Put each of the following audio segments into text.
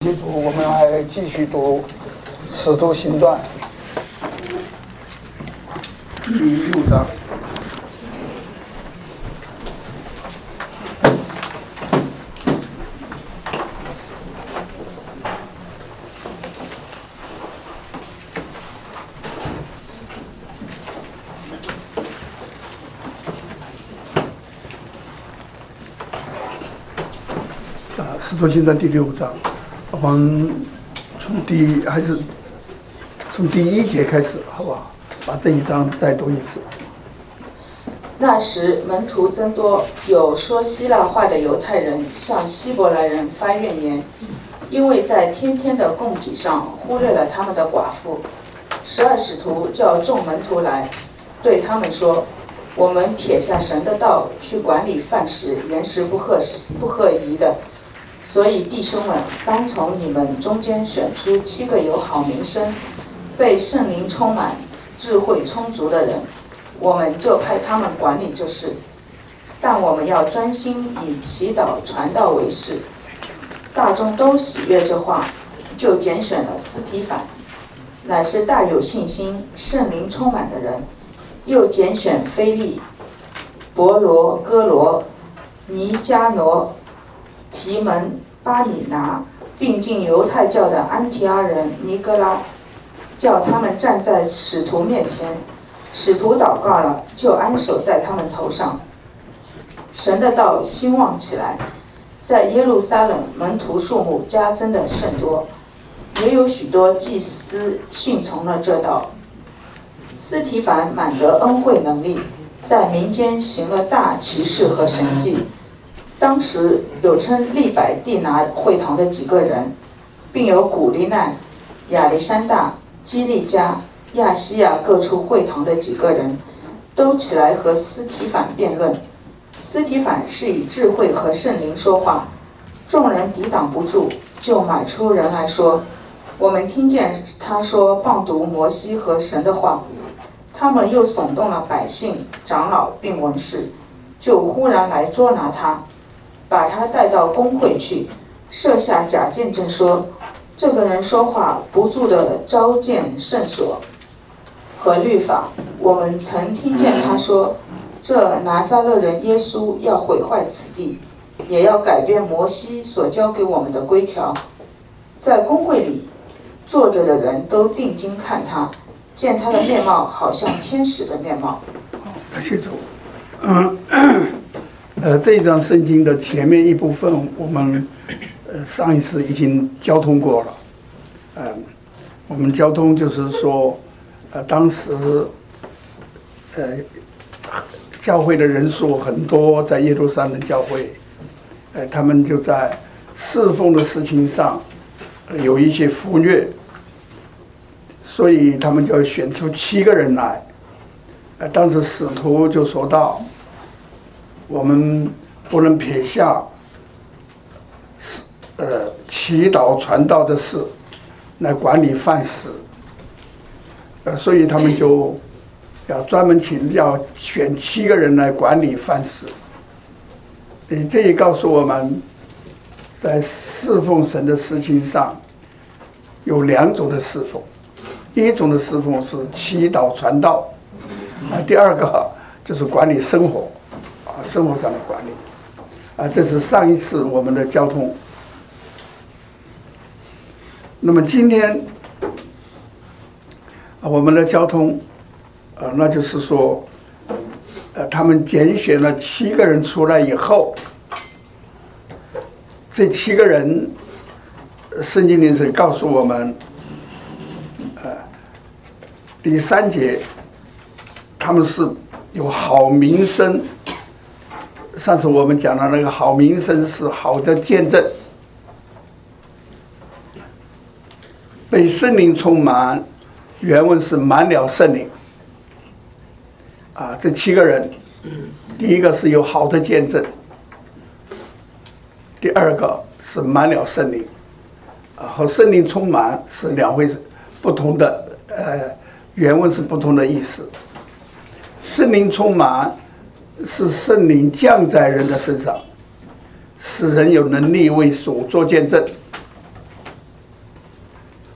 基督，我们还继续读《使徒行传》第6章。使徒行传第6章，我们从第1节开始，好不好？把这一章再读一次。 那时门徒增多，有说希腊话的犹太人向希伯来人发怨言，因为在天天的供给上忽略了他们的寡妇。12使徒叫众门徒来，对他们说：我们撇下神的道去管理饭食，原是不合宜的。所以弟兄们，当从你们中间选出7个有好名声、被圣灵充满、智慧充足的人，我们就派他们管理这事。但我们要专心以祈祷传道为事。大众都喜悦这话，就拣选了司提反，乃是大有信心、圣灵充满的人；又拣选腓利、伯罗、哥罗、尼加挪、提门、巴米拿，并进犹太教的安提阿人尼哥拉，叫他们站在使徒面前。使徒祷告了，就安手在他们头上。神的道兴旺起来，在耶路撒冷门徒数目加增的甚多，也有许多祭司信从了这道。司提反满得恩惠能力，在民间行了大奇事和神迹。当时有称利百地拿会堂的几个人，并有古利奈、亚历山大、基利加、亚西亚各处会堂的几个人，都起来和司提反辩论。司提反是以智慧和圣灵说话，众人抵挡不住，就买出人来说：我们听见他说谤读摩西和神的话。他们又耸动了百姓、长老并文士，就忽然来捉拿他，把他带到公会去，设下假见证说：这个人说话不住地召见圣所和律法。我们曾听见他说，这拿撒勒人耶稣要毁坏此地，也要改变摩西所交给我们的规条。在公会里坐着的人都定睛看他，见他的面貌好像天使的面貌。 感谢主。这一章圣经的前面一部分，我们上一次已经交通过了。我们交通就是说，当时教会的人数很多，在耶路撒冷教会，他们就在侍奉的事情上有一些忽略，所以他们就要选出7个人来。当时使徒就说到，我们不能撇下祈祷传道的事来管理饭食，所以他们就要专门要选7个人来管理饭食。这也告诉我们，在侍奉神的事情上有2种的侍奉，一种的侍奉是祈祷传道，第二个就是管理生活，生活上的管理。这是上一次我们的交通。那么今天我们的交通，那就是说，他们拣选了7个人出来以后，这7个人，圣经里是告诉我们，第3节，他们是有好名声。上次我们讲的那个好名声是好的见证，被圣灵充满，原文是满了圣灵。这7个人，第一个是有好的见证，第二个是满了圣灵，和圣灵充满是2回不同的，原文是不同的意思。圣灵充满是圣灵降在人的身上，使人有能力为主做见证。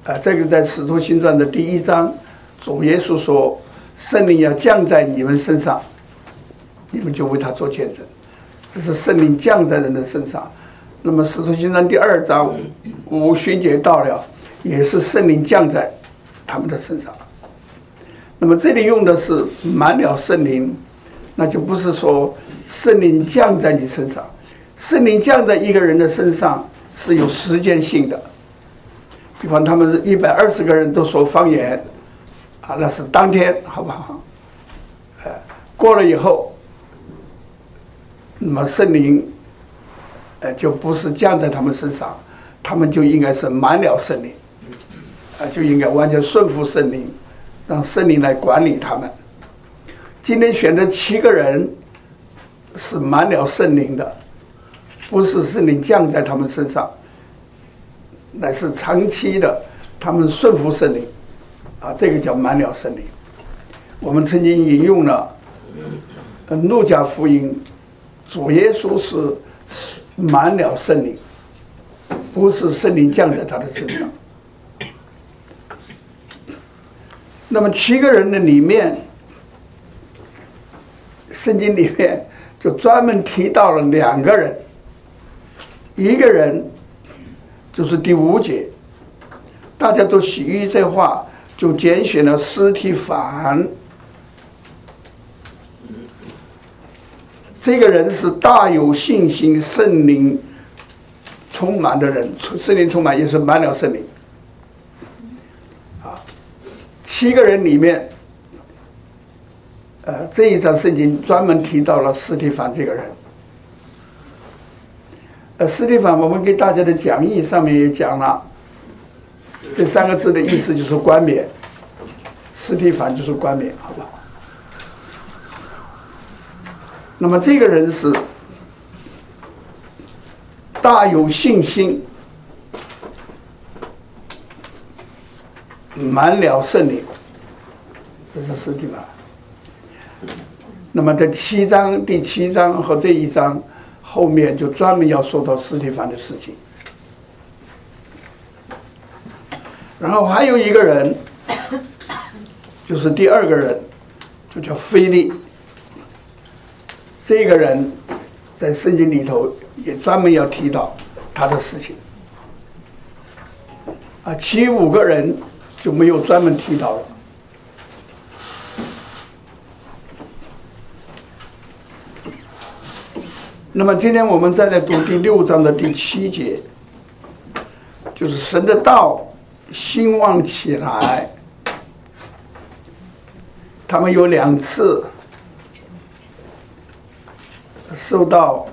这个在《使徒行传》的第1章，主耶稣说：“圣灵要降在你们身上，你们就为他做见证。”这是圣灵降在人的身上。那么《使徒行传》第2章，五旬节到了，也是圣灵降在他们的身上。那么这里用的是满了圣灵，那就不是说圣灵降在你身上。圣灵降在一个人的身上是有时间性的。比方他们120个人都说方言，那是当天，好不好？过了以后，那么圣灵，就不是降在他们身上，他们就应该是满了圣灵，就应该完全顺服圣灵，让圣灵来管理他们。今天选的7个人是满了圣灵的，不是圣灵降在他们身上。乃是长期的，他们顺服圣灵，这个叫满了圣灵。我们曾经引用了路加福音，主耶稣是满了圣灵，不是圣灵降在他的身上。那么7个人的里面，圣经里面就专门提到了2个人，一个人就是第5节，大家都喜悦这话，就拣选了司提反。这个人是大有信心、圣灵充满的人，圣灵充满也是满了圣灵。7个人里面，这一章圣经专门提到了司提反这个人。司提反，我们给大家的讲义上面也讲了，这3个字的意思就是冠冕，司提反就是冠冕，好不好？那么这个人是大有信心，满了圣灵，这是司提反。那么在第7章和这一章后面就专门要说到司提反的事情。然后还有一个人，就是第2个人，就叫腓利。这个人在圣经里头也专门要提到他的事情。其5个人就没有专门提到了。那么今天我们再来读第6章的第7节，就是神的道兴旺起来。他们有2次受到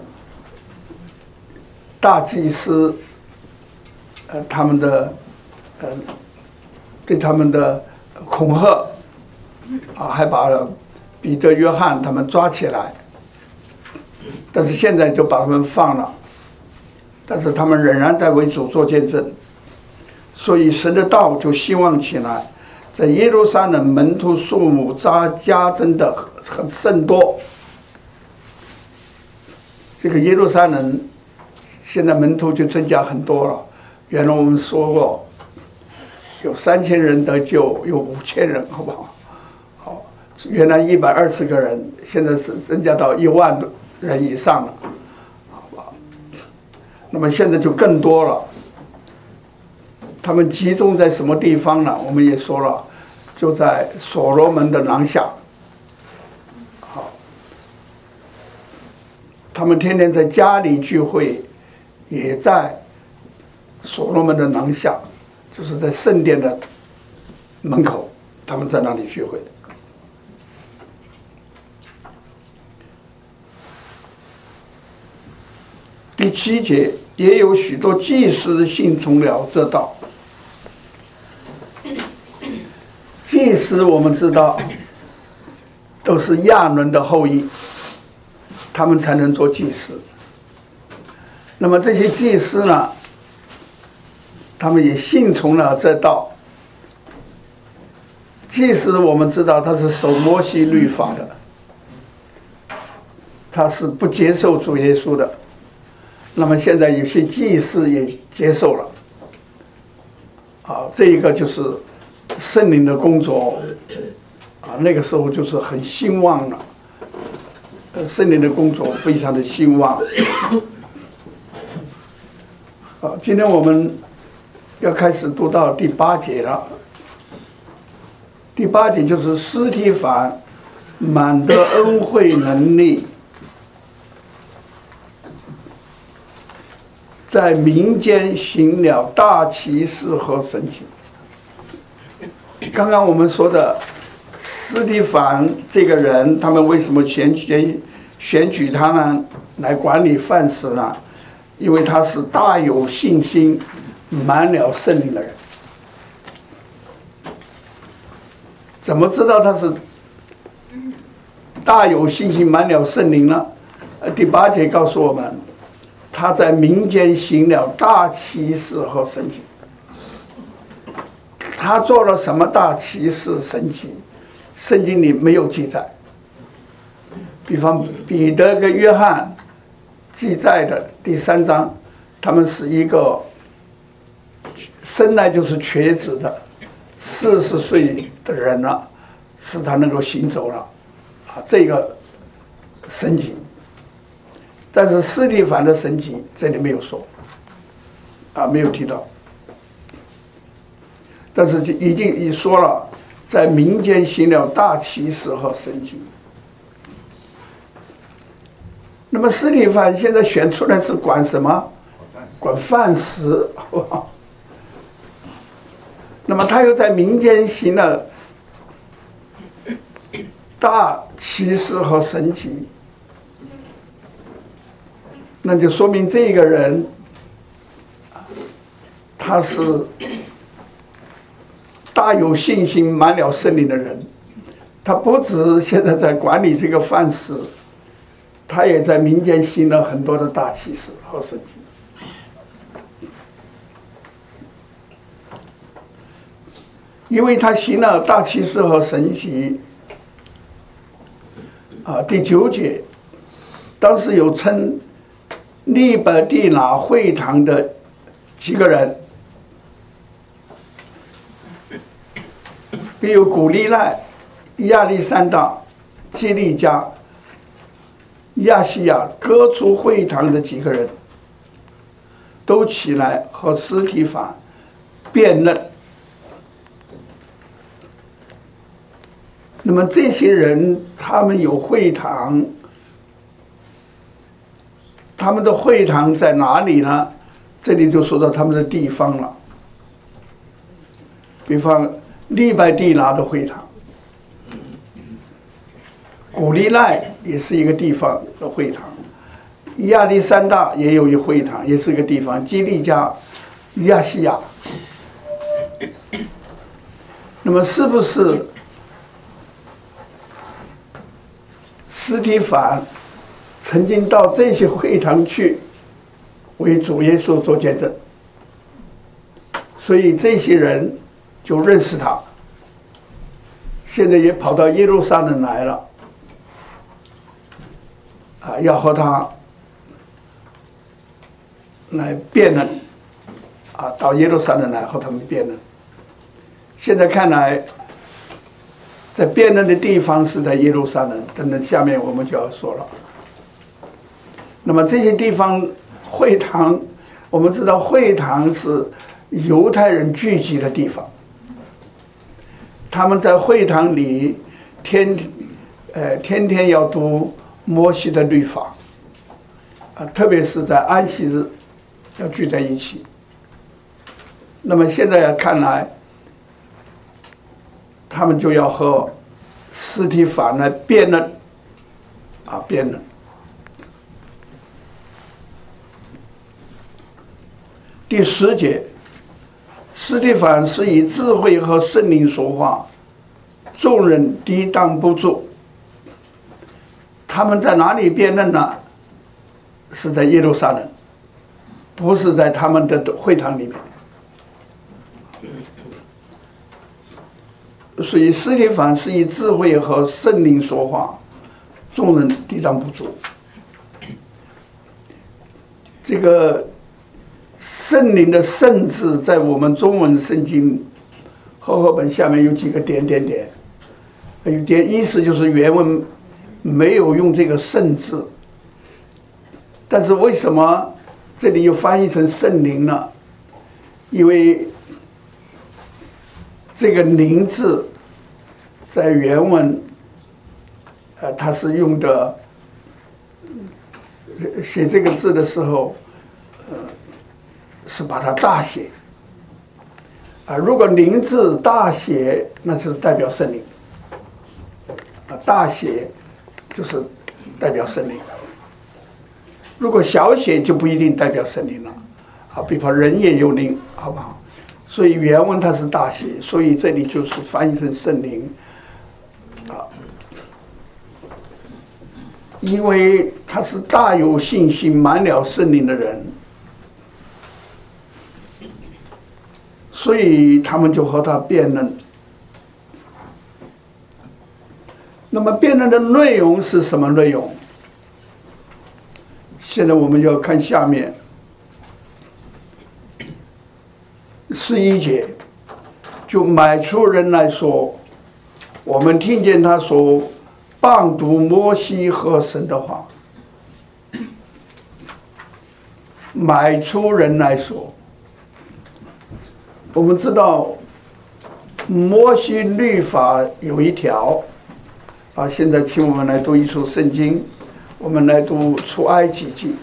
大祭司他们的对他们的恐吓，还把彼得、约翰他们抓起来。但是现在就把他们放了，但是他们仍然在为主做见证，所以神的道就兴旺起来，在耶路撒冷门徒数目加增的很甚多。这个耶路撒冷现在门徒就增加很多了，原来我们说过，有3000人得救，有5000人，好不好？好，原来120个人，现在是增加到1万人以上了，好吧？那么现在就更多了。他们集中在什么地方呢？我们也说了，就在所罗门的廊下。好，他们天天在家里聚会，也在所罗门的廊下，就是在圣殿的门口，他们在那里聚会。第7节，也有许多祭司信从了这道。祭司我们知道都是亚伦的后裔，他们才能做祭司。那么这些祭司呢，他们也信从了这道。祭司我们知道他是守摩西律法的，他是不接受主耶稣的。那么现在有些祭司也接受了， 这一个就是圣灵的工作那个时候就是很兴旺了，圣灵的工作非常的兴旺。今天我们要开始读到第8节了。第8节就是司提反满得恩惠能力，在民间行了大奇事和神迹。刚刚我们说的司提反这个人，他们为什么选举他呢？来管理饭食呢？因为他是大有信心、满了圣灵的人。怎么知道他是大有信心、满了圣灵呢？第8节告诉我们，他在民间行了大奇事和神迹。他做了什么大奇事神迹？圣经里没有记载。比方彼得跟约翰记载的第3章，他们是一个生来就是瘸子的40岁的人了，使他能够行走了这个神迹。但是司提反的神迹这里没有说没有提到，但是已经说了，在民间行了大奇事和神迹。那么司提反现在选出来是管什么？管饭食。那么他又在民间行了大奇事和神迹，那就说明这个人他是大有信心、满了圣灵的人。他不止现在在管理这个饭食，他也在民间行了很多的大奇事和神迹。因为他行了大奇事和神迹第9节，当时有称利百地拿会堂的几个人，比如古利奈、亚历山大、基利加、亚细亚各处会堂的几个人，都起来和司提反辩论。那么这些人他们有会堂，他们的会堂在哪里呢？这里就说到他们的地方了。比方利百地拿的会堂，古利奈也是一个地方的会堂，亚历山大也有一个会堂，也是一个地方，基利加、亚细亚。那么是不是司提反曾经到这些会堂去为主耶稣做见证，所以这些人就认识他，现在也跑到耶路撒冷来了要和他来辩论到耶路撒冷来和他们辩论。现在看来在辩论的地方是在耶路撒冷，等等下面我们就要说了。那么这些地方会堂，我们知道会堂是犹太人聚集的地方，他们在会堂里天天要读摩西的律法特别是在安息日要聚在一起。那么现在看来，他们就要和司提反来辩论辩论。第10节，司提反是以智慧和圣灵说话，众人抵挡不住。他们在哪里辩论呢？是在耶路撒冷，不是在他们的会堂里面。所以司提反是以智慧和圣灵说话，众人抵挡不住。这个司圣灵的圣字在我们中文圣经和合本下面有几个点点点，有点意思就是原文没有用这个圣字，但是为什么这里又翻译成圣灵呢？因为这个灵字在原文它是用的写这个字的时候是把它大写如果灵字大写那就是代表圣灵大写就是代表圣灵，如果小写就不一定代表圣灵了比方人也有灵，好不好？所以原文它是大写，所以这里就是翻译成圣灵因为他是大有信心满了圣灵的人，所以他们就和他辩论。那么辩论的内容是什么内容？现在我们要看下面11节，就买出人来说，我们听见他说谤读摩西和神的话。买出人来说，我们知道摩西律法有一条现在请我们来读一处圣经，我们来读出埃及记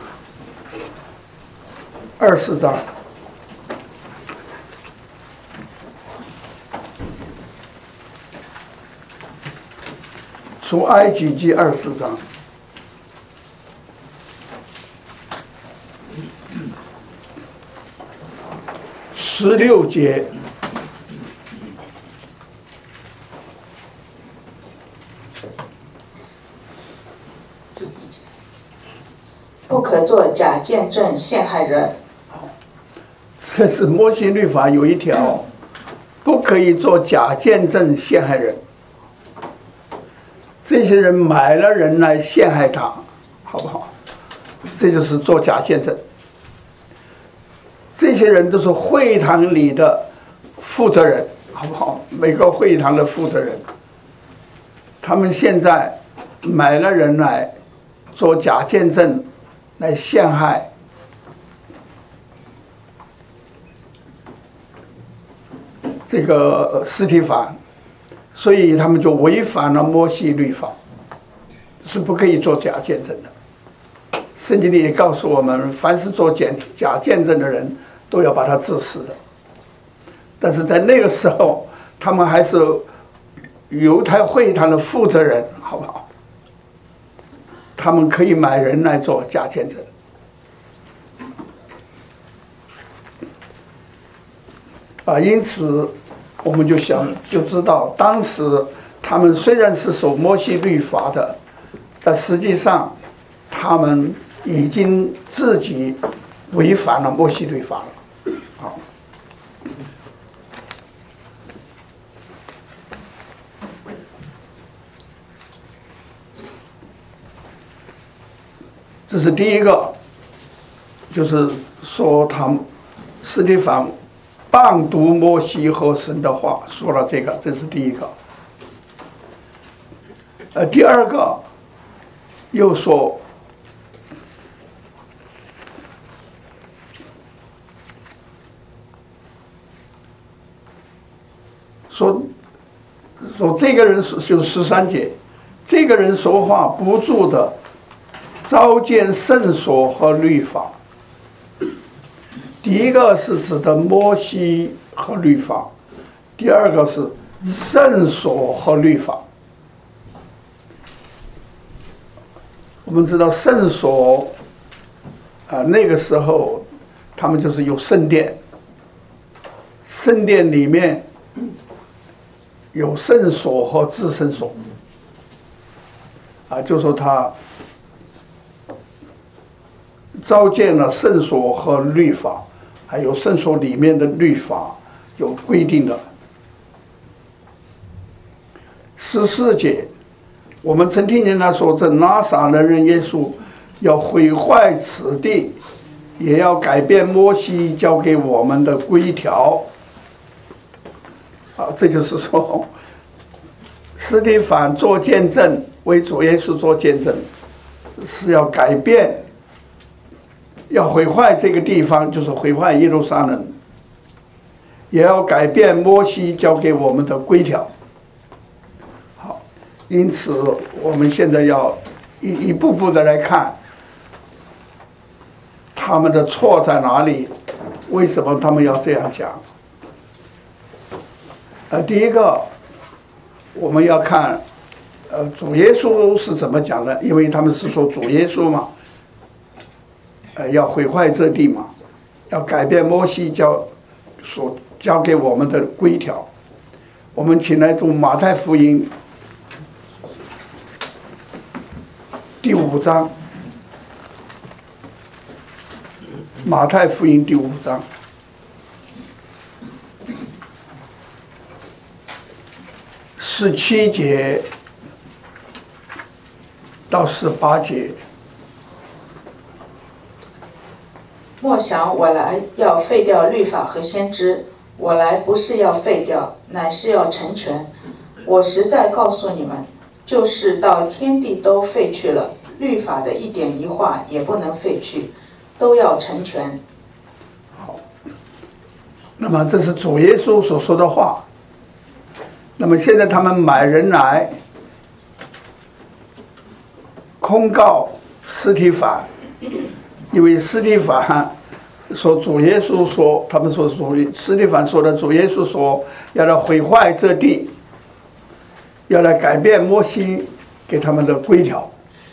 24章。出埃及记24章16节， 不可作假见证陷害人。 这是摩西律法有一条，不可以做假见证陷害人。这些人买了人来陷害他，好不好？这就是做假见证。这些人都是会堂里的负责人，好不好？每个会堂的负责人，他们现在买了人来做假见证，来陷害这个司提反，所以他们就违反了摩西律法，是不可以做假见证的。圣经里也告诉我们，凡是做假见证的人都要把他治死的。但是在那个时候，他们还是犹太会堂的负责人，好不好？他们可以买人来做假见证。因此我们就知道，当时他们虽然是守摩西律法的，但实际上他们已经自己违反了摩西律法了。好，这是第一个，就是说他们司提反谤读摩西和神的话，说了这个，这是第一个。第二个又说这个人就13节，这个人说话不住的糟践圣所和律法。第一个是指的摩西和律法，第二个是圣所和律法。我们知道圣所那个时候他们就是有圣殿，圣殿里面有圣所和至圣所就说他糟践了圣所和律法，还有圣所里面的律法有规定的。14节，我们曾听见他说，这拿撒勒人耶稣要毁坏此地， 也要改变摩西交给我们的规条。这就是说，司提反做见证，为主耶稣做见证，是要改变，要毁坏这个地方，就是毁坏耶路撒冷，也要改变摩西交给我们的规条。好，因此我们现在要一步步的来看，他们的错在哪里？为什么他们要这样讲？第一个，我们要看，主耶稣是怎么讲的？因为他们是说主耶稣嘛，要毁坏这地嘛，要改变摩西所交给我们的规条。我们请来读马太福音第5章，马太福音第5章。17节到18节。 莫想我来要废掉律法和先知，我来不是要废掉，乃是要成全。我实在告诉你们，就是到天地都废去了，律法的一点一画也不能废去，都要成全。 好，那么这是主耶稣所说的话。那么现在他们买人来控告司提反，因为司提反说主耶稣说，他们说司提反说的主耶稣说要来毁坏这地，要来改变摩西给他们的规条，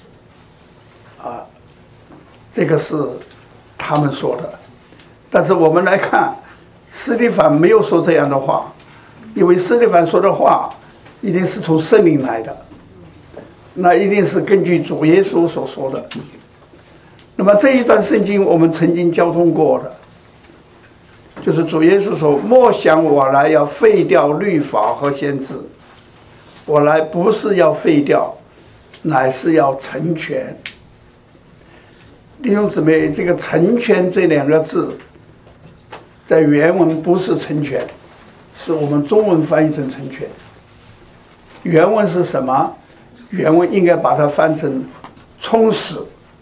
这个是他们说的。但是我们来看，司提反没有说这样的话。因为司提反说的话一定是从圣灵来的，那一定是根据主耶稣所说的。那么这一段圣经我们曾经交通过的，就是主耶稣说：“莫想我来要废掉律法和先知，我来不是要废掉，乃是要成全。”弟兄姊妹，这个“成全”这2个字，在原文不是成全。是我们中文翻译成成全，原文是什么？原文应该把它翻成充实，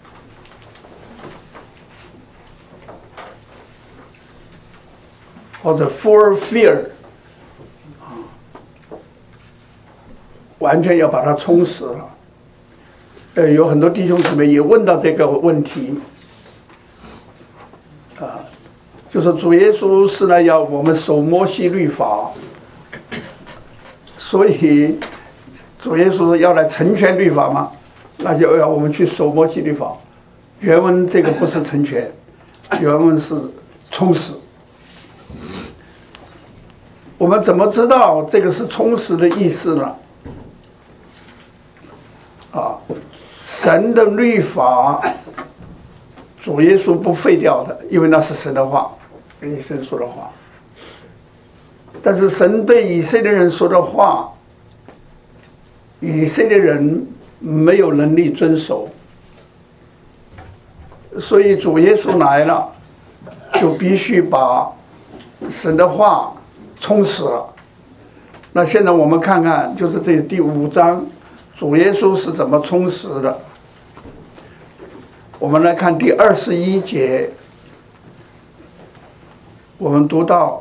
或者 fulfill， 完全要把它充实了。有很多弟兄姊妹也问到这个问题，就是主耶稣是呢要我们守摩西律法，所以主耶稣要来成全律法嘛，那就要我们去守摩西律法。原文这个不是成全，原文是充实。我们怎么知道这个是充实的意思呢？神的律法，主耶稣不废掉的，因为那是神的话，跟以色列说的话。但是神对以色列人说的话，以色列人没有能力遵守，所以主耶稣来了，就必须把神的话充实了。那现在我们看看，就是这第5章，主耶稣是怎么充实的。我们来看第21节，我们读到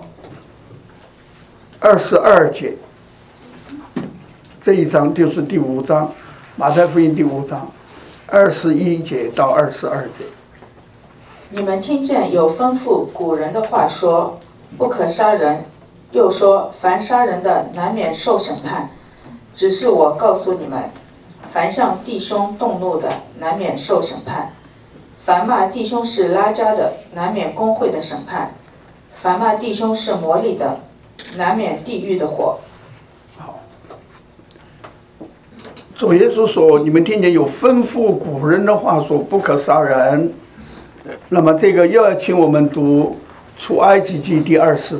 22节，这一章就是第5章，马太福音第5章，21节到22节。 你们听见有吩咐古人的话说，不可杀人，又说凡杀人的难免受审判。只是我告诉你们，凡向弟兄动怒的，难免受审判；凡骂弟兄是拉加的，难免公会的审判；凡骂弟兄是魔力的，难免地狱的火。 好，主耶稣说：“你们听见有吩咐古人的话说，不可杀人。”那么这个又要请我们读出埃及记第24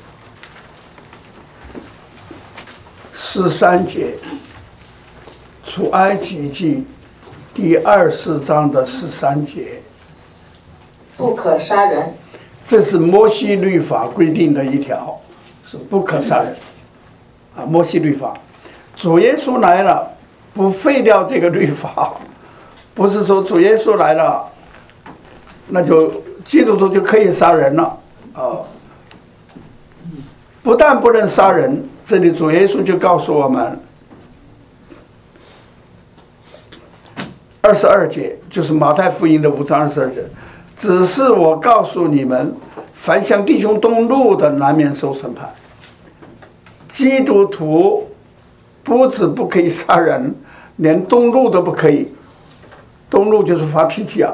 章。13节，出出埃及记第24章的13节， 不可杀人。 这是摩西律法规定的一条，是不可杀人啊。摩西律法，主耶稣来了，不废掉这个律法，不是说主耶稣来了，那就基督徒就可以杀人了啊。不但不能杀人，这里主耶稣就告诉我们，22节就是马太福音的5章22节，只是我告诉你们，凡向弟兄动怒的，难免受审判。基督徒不止不可以杀人，连动怒都不可以。动怒就是发脾气啊。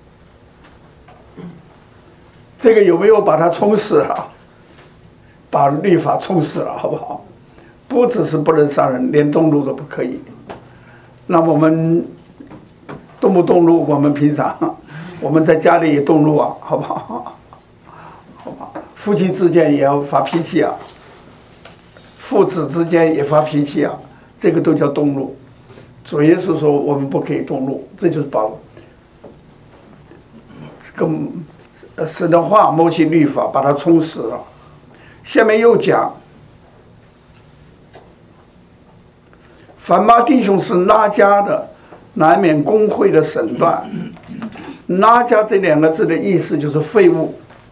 这个有没有把它冲死了？把律法冲死了，好不好？不只是不能杀人，连动怒都不可以。那我们动不动怒？我们平常我们在家里也动怒啊，好不好？好吧，夫妻之间也要发脾气啊，父子之间也发脾气啊，这个都叫动怒。主耶稣说我们不可以动怒，这就是把这个神的话、摩西律法把它冲死了。下面又讲，凡骂弟兄是拉加的，难免公会的审断。拉加这2个字的意思就是废物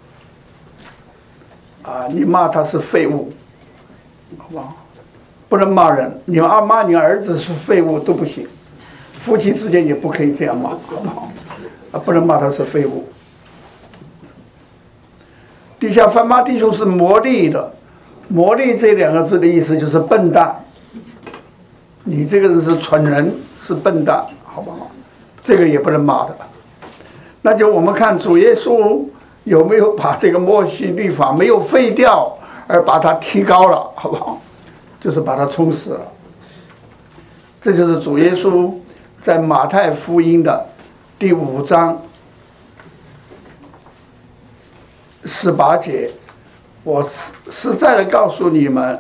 啊，你骂他是废物，好不好？不能骂人，你要骂你儿子是废物都不行，夫妻之间也不可以这样骂，好不好？啊，不能骂他是废物。底下凡骂弟兄是魔力的，魔力这2个字的意思就是笨蛋，你这个人是蠢人，是笨蛋，好不好？这个也不能骂的。那就我们看主耶稣有没有把这个摩西律法没有废掉，而把它提高了，好不好？就是把它冲死了。这就是主耶稣在马太福音的第5章18节，我实在的告诉你们，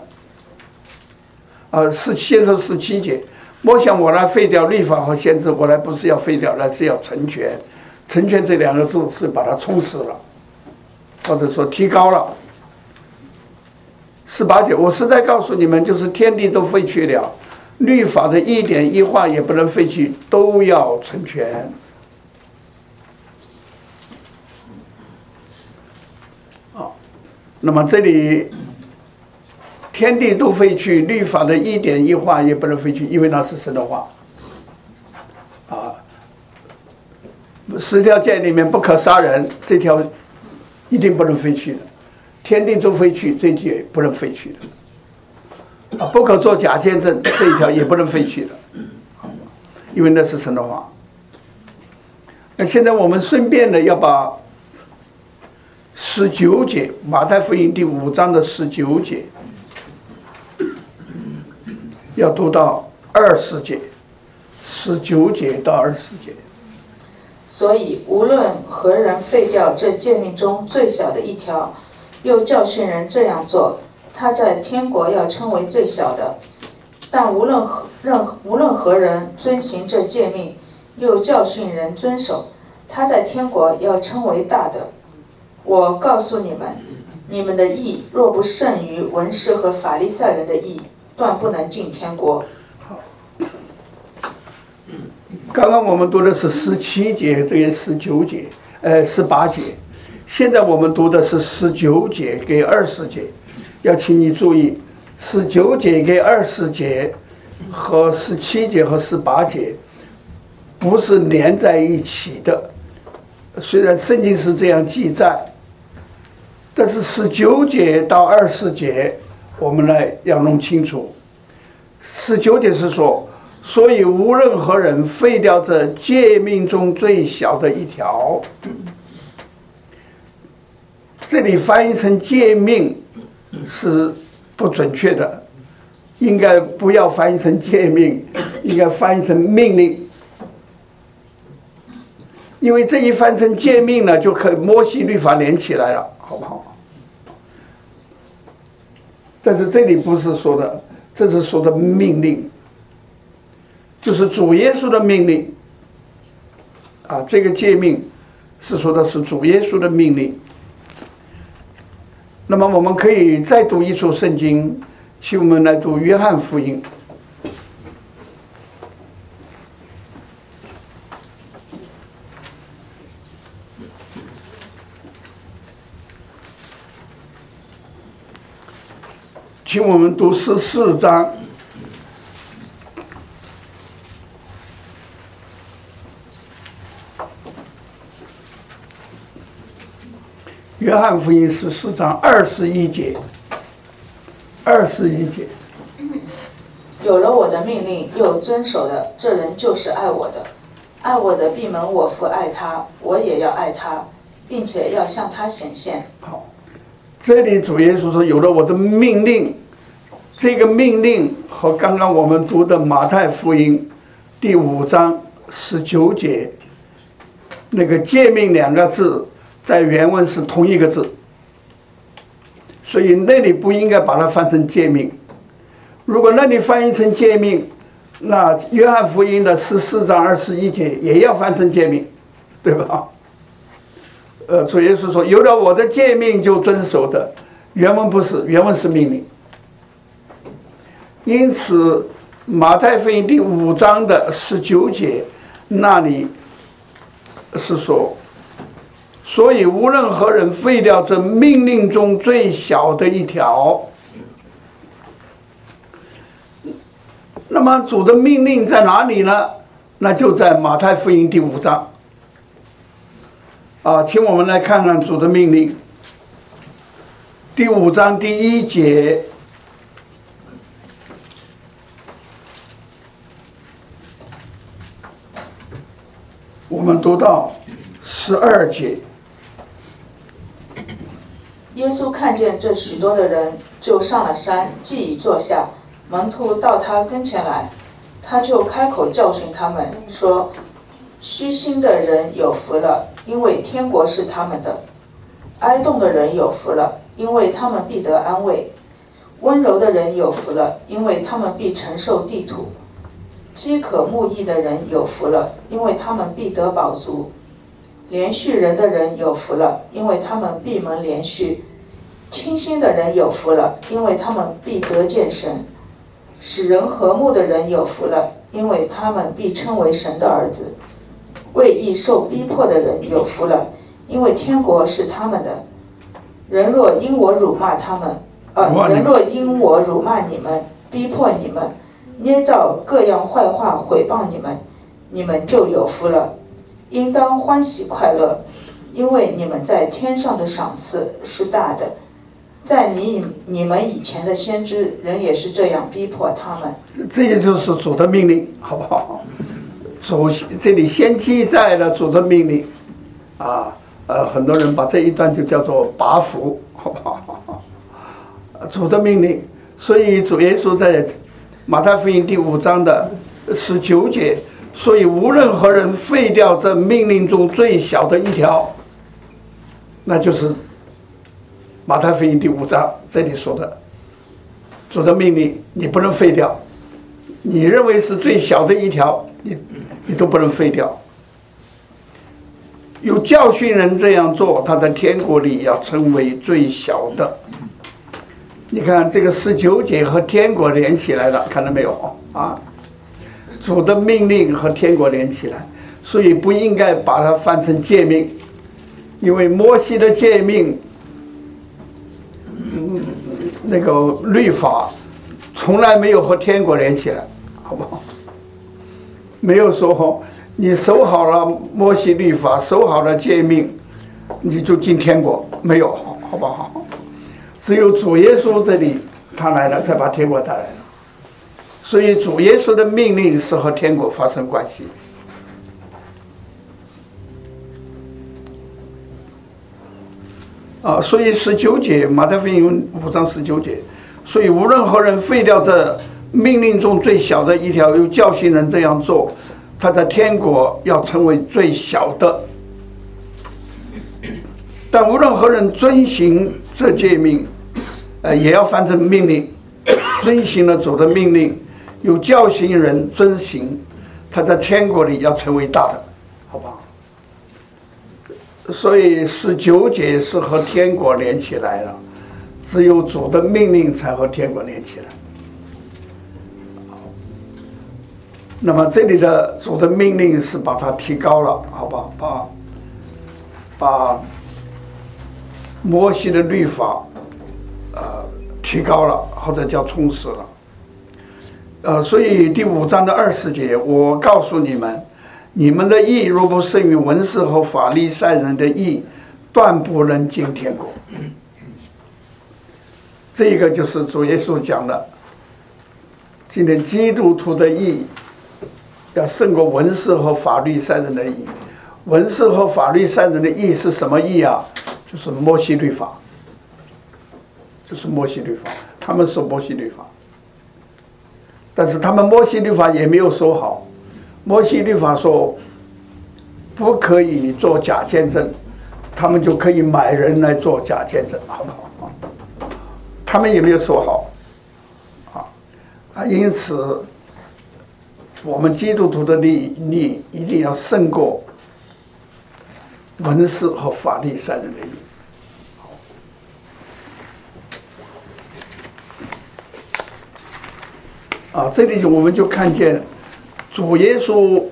先说17节，莫想我来废掉律法和先知，我来不是要废掉，来是要成全。成全这2个字是把它冲死了，或者说提高了。18节，我实在告诉你们，就是天地都废去了，律法的一点一画也不能废去，都要成全。那么这里天地都废去，律法的一点一画也不能废去，因为那是神的话。10条诫里面不可杀人，这条一定不能废去的。天地都废去，这节不能废去的。不可作假见证，这一条也不能废去的，因为那是神的话。那现在我们顺便的要把19节，马太福音第5章的19节，要读到20节，19节到20节。 所以无论何人废掉这诫命中最小的一条，又教训人这样做，他在天国要称为最小的；但无论何人遵行这诫命，又教训人遵守，他在天国要称为大的。我告诉你们，你们的义若不胜于文士和法利赛人的义，断不能进天国。 刚刚我们读的是17节，这个19节，18节。现在我们读的是19节给20节，要请你注意，19节给20节和17节和18节不是连在一起的。虽然圣经是这样记载，但是19节到20节我们来要弄清楚。19节是说，所以无论何人废掉这诫命中最小的一条，这里翻译成诫命是不准确的，应该不要翻译成诫命，应该翻译成命令。因为这一翻成诫命呢，就和摩西律法连起来了，好不好？但是这里不是说的，这是说的命令。 就是主耶稣的命令啊，这个诫命是说的是主耶稣的命令。那么我们可以再读一处圣经，请我们来读约翰福音。请我们读14章。约翰福音14章21节，21节。 有了我的命令又遵守的，这人就是爱我的。爱我的必蒙我父爱他，我也要爱他，并且要向他显现。 好，这里主耶稣说有了我的命令，这个命令和刚刚我们读的马太福音第5章19节那个诫命2个字在原文是同一个字，所以那里不应该把它翻成诫命。如果那里翻译成诫命，那约翰福音的14章21节也要翻成诫命，对吧？主耶稣说有了我的诫命就遵守的，原文不是，原文是命令。因此马太福音第5章的19节那里是说，所以无论何人废掉这命令中最小的一条。那么主的命令在哪里呢？那就在马太福音第5章啊，请我们来看看主的命令。第5章第1节，我们读到12节。 耶稣看见这许多的人，就上了山，既已坐下，门徒到他跟前来，他就开口教训他们，说：虚心的人有福了，因为天国是他们的；哀痛的人有福了，因为他们必得安慰；温柔的人有福了，因为他们必承受地土；饥渴慕义的人有福了，因为他们必得饱足；连续人的人有福了，因为他们必蒙连续；清心的人有福了，因为他们必得见神；使人和睦的人有福了，因为他们必称为神的儿子；为义受逼迫的人有福了，因为天国是他们的。人若因我辱骂他们，人若因我辱骂你们，逼迫你们，捏造各样坏话毁谤你们，你们就有福了。应当欢喜快乐，因为你们在天上的赏赐是大的。在你们以前的先知人也是这样逼迫他们。 这个就是主的命令，好不好？主这里先记载了主的命令啊，很多人把这一段就叫做八福，好不好？主的命令，所以主耶稣在马太福音第5章的19节，所以无论何人废掉这命令中最小的一条，那就是马太福音第5章这里说的主的命令，你不能废掉，你认为是最小的一条，你都不能废掉。有教训人这样做，他在天国里要成为最小的。你看这个19节和天国连起来了，看到没有啊？主的命令和天国连起来，所以不应该把它翻成诫命，因为摩西的诫命，那个律法从来没有和天国连起来，好不好？没有说你守好了摩西律法，守好了诫命，你就进天国，没有，好不好？只有主耶稣这里他来了，才把天国带来了。所以主耶稣的命令是和天国发生关系。所以19节，马太福音5章19节，所以无论何人废掉这命令中最小的一条，又教训人这样做，他在天国要成为最小的。但无论何人遵行这诫命，也要翻成命令，遵行了主的命令，有教训人遵行， 他在天国里要成为大的，好不好？所以19节是和天国连起来了，只有主的命令才和天国连起来。那么这里的主的命令是把它提高了，好不好？把摩西的律法提高了，或者叫充实了。所以第5章的20节，我告诉你们，你们的义若不胜于文士和法利赛人的义，断不能进天国。这个就是主耶稣讲的，今天基督徒的义要胜过文士和法利赛人的义。文士和法利赛人的义是什么义啊？就是摩西律法，就是摩西律法，他们守摩西律法，但是他们摩西律法也没有守好。摩西律法说不可以做假见证，他们就可以买人来做假见证，好不好？他们也没有守好，因此我们基督徒的利益一定要胜过文士和法利赛人的义。这里我们就看见主耶稣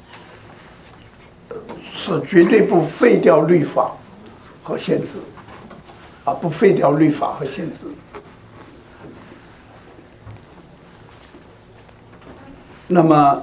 是绝对不废掉律法和限制，不废掉律法和限制。那么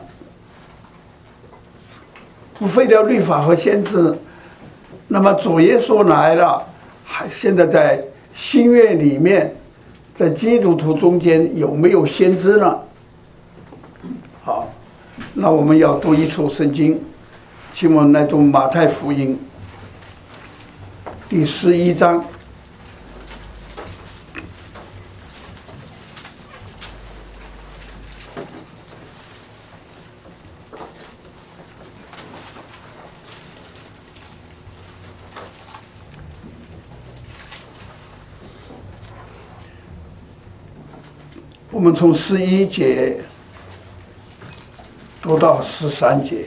不废掉律法和限制，那么主耶稣来了，现在在新约里面，在基督徒中间有没有先知呢？好，那我们要读一处圣经，请我们来读马太福音第11章。我们从11节读到13节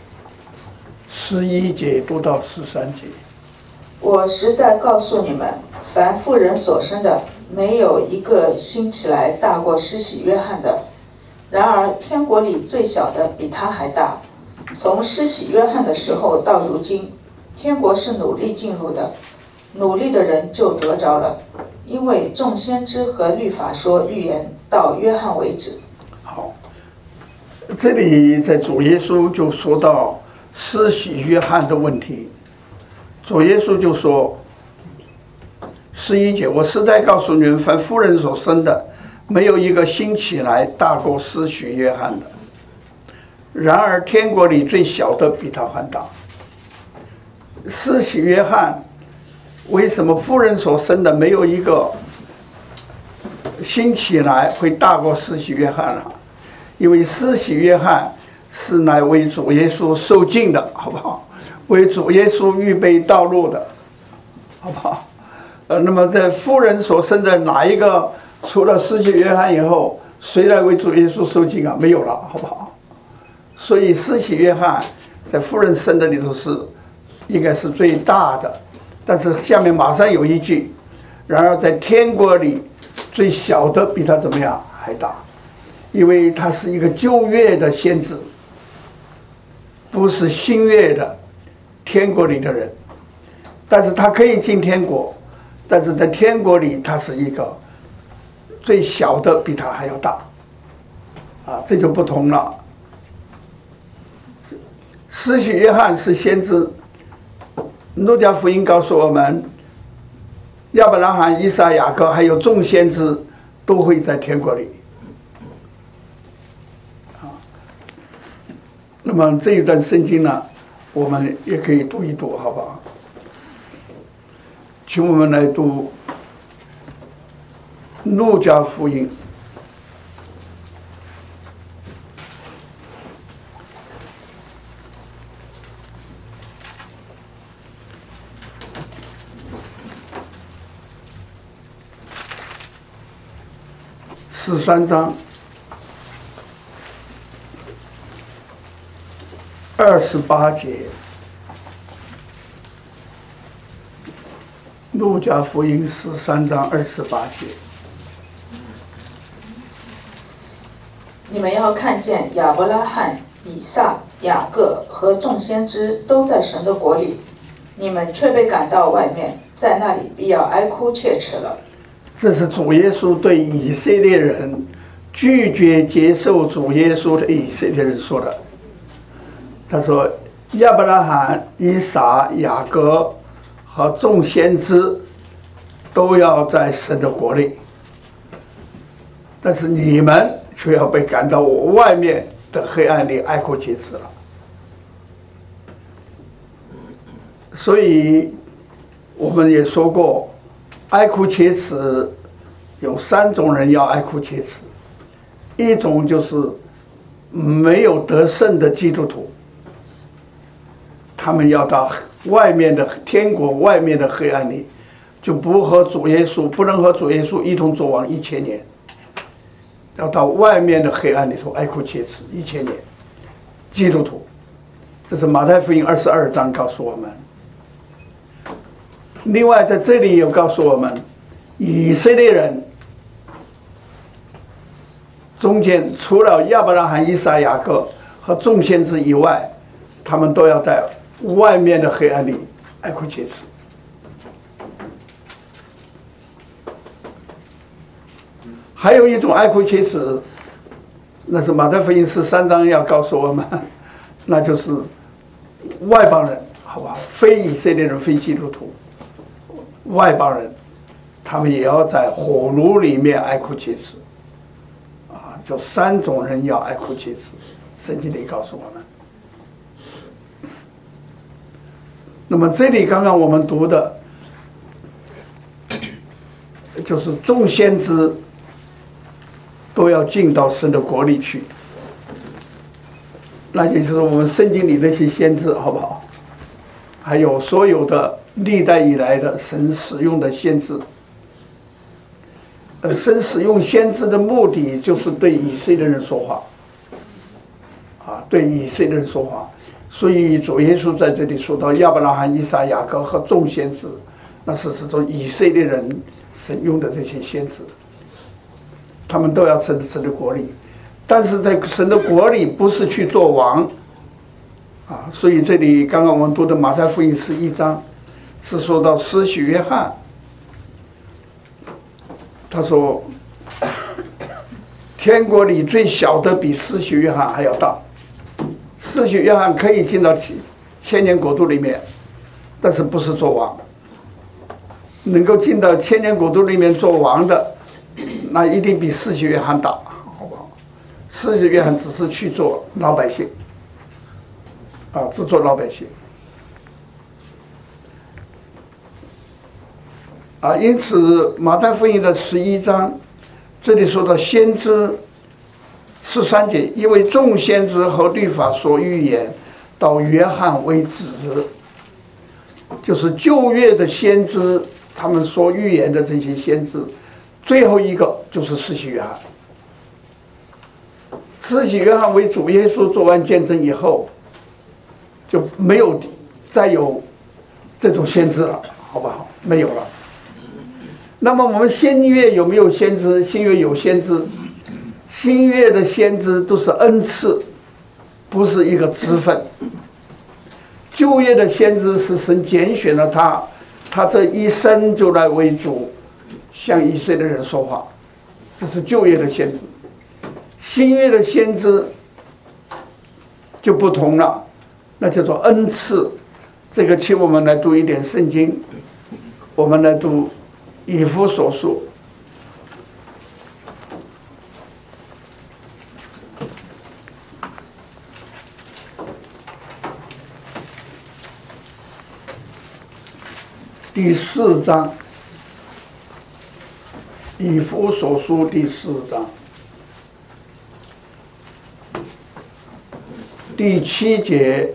，11节读到13节。 我实在告诉你们，凡妇人所生的，没有一个兴起来大过施洗约翰的。然而天国里最小的比他还大。从施洗约翰的时候到如今，天国是努力进入的，努力的人就得着了。因为众先知和律法说预言到约翰为止。 好，这里在主耶稣就说到施洗约翰的问题。主耶稣就说11节，我实在告诉你们，凡妇人所生的，没有一个兴起来大过施洗约翰的。然而天国里最小的比他还大。施洗约翰为什么妇人所生的没有一个兴起来会大过施洗约翰呢？因为施洗约翰是来为主耶稣受尽的，好不好？为主耶稣预备道路的，好不好？那么在妇人所生的哪一个，除了施洗约翰以后，谁来为主耶稣受尽啊？没有了，好不好？所以施洗约翰在妇人生的里头应该是最大的。但是下面马上有一句，然而在天国里最小的比他怎么样还大，因为他是一个旧约的先知，不是新约的天国里的人，但是他可以进天国，但是在天国里他是一个最小的比他还要大，这就不同了。施洗约翰是先知，路加福音告诉我们，亚伯拉罕、以撒、雅各还有众先知都会在天国里。那么这一段圣经呢，我们也可以读一读，好不好？请我们来读路加福音13章 28节，路加福音13章28节。 你们要看见亚伯拉罕、以撒、雅各和众先知都在神的国里，你们却被赶到外面，在那里必要哀哭切齿了。 这是主耶稣对以色列人拒绝接受主耶稣的以色列人说的。他说：“亚伯拉罕、以撒、雅各和众先知都要在神的国里，但是你们却要被赶到我外面的黑暗里哀哭切齿了。”所以我们也说过，哀哭切齿有3种人要哀哭切齿，一种就是没有得胜的基督徒，他们要到外面的天国外面的黑暗里，就不能和主耶稣一同作王1000年，要到外面的黑暗里头哀哭切齿1000年。基督徒，这是马太福音22章告诉我们。另外在这里又告诉我们，以色列人中间除了亚伯拉罕、以撒、雅各和众先知以外，他们都要在外面的黑暗里哀哭切齿。还有一种哀哭切齿，那是马太福音13章要告诉我们，那就是外邦人，好吧，非以色列人、非基督徒，外邦人，他们也要在火炉里面哀哭切齿。就3种人要哀哭切齿，圣经里告诉我们。那么这里刚刚我们读的，就是众先知都要进到神的国里去，那也就是我们圣经里那些先知，好不好？还有所有的历代以来的神使用的先知。神使用先知的目的就是对以色列人说话，对以色列人说话。所以主耶稣在这里说到亚伯拉罕、以撒、雅各和众先知，那是指以色列人神用的这些先知，他们都要进神的国里，但是在神的国里不是去做王，所以这里刚刚我们读的马太福音11章是说到施洗约翰。他说：“天国里最小的比施洗约翰还要大。施洗约翰可以进到千年国度里面，但是不是做王。能够进到千年国度里面做王的，那一定比施洗约翰大，好不好？施洗约翰只是去做老百姓，只做老百姓。因此马太福音的11章，这里说到先知13节，因为众先知和律法所预言到约翰为止，就是旧约的先知，他们所预言的这些先知，最后一个就是施洗约翰。施洗约翰为主耶稣做完见证以后，就没有再有这种先知了，好不好？没有了。那么我们新约有没有先知？新约有先知，新约的先知都是恩赐，不是一个职分。旧约的先知是神拣选了他，他这一生就来为主向以色列人说话，这是旧约的先知。新约的先知就不同了，那叫做恩赐。这个请我们来读一点圣经，我们来读以弗所书第4章，以弗所书第4章第7节。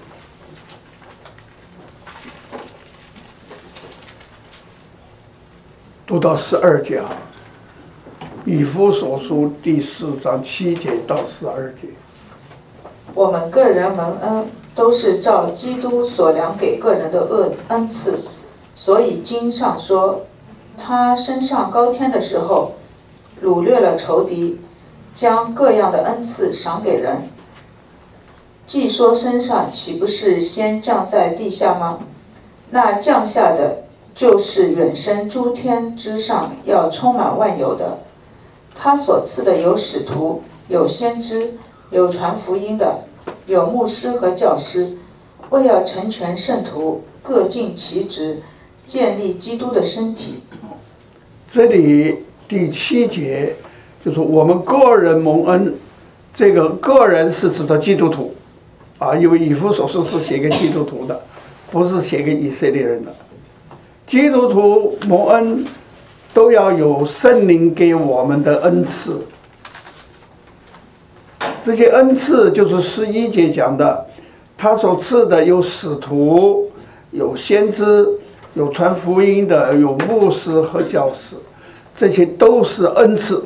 读到12节啊，以弗所书第4章7节到12节。 我们个人蒙恩都是照基督所量给个人的恩赐，所以经上说，他升上高天的时候，掳掠了仇敌，将各样的恩赐赏给人。既说升上，岂不是先降在地下吗？那降下的就是远升诸天之上，要充满万有的。他所赐的有使徒，有先知，有传福音的，有牧师和教师，为要成全圣徒，各尽其职，建立基督的身体。 这里第7节就是我们个人蒙恩，这个个人是指的基督徒啊，因为以弗所书是写给基督徒的，不是写给以色列人的。基督徒蒙恩都要有圣灵给我们的恩赐，这些恩赐就是11节讲的，他所赐的有使徒，有先知，有传福音的，有牧师和教师，这些都是恩赐，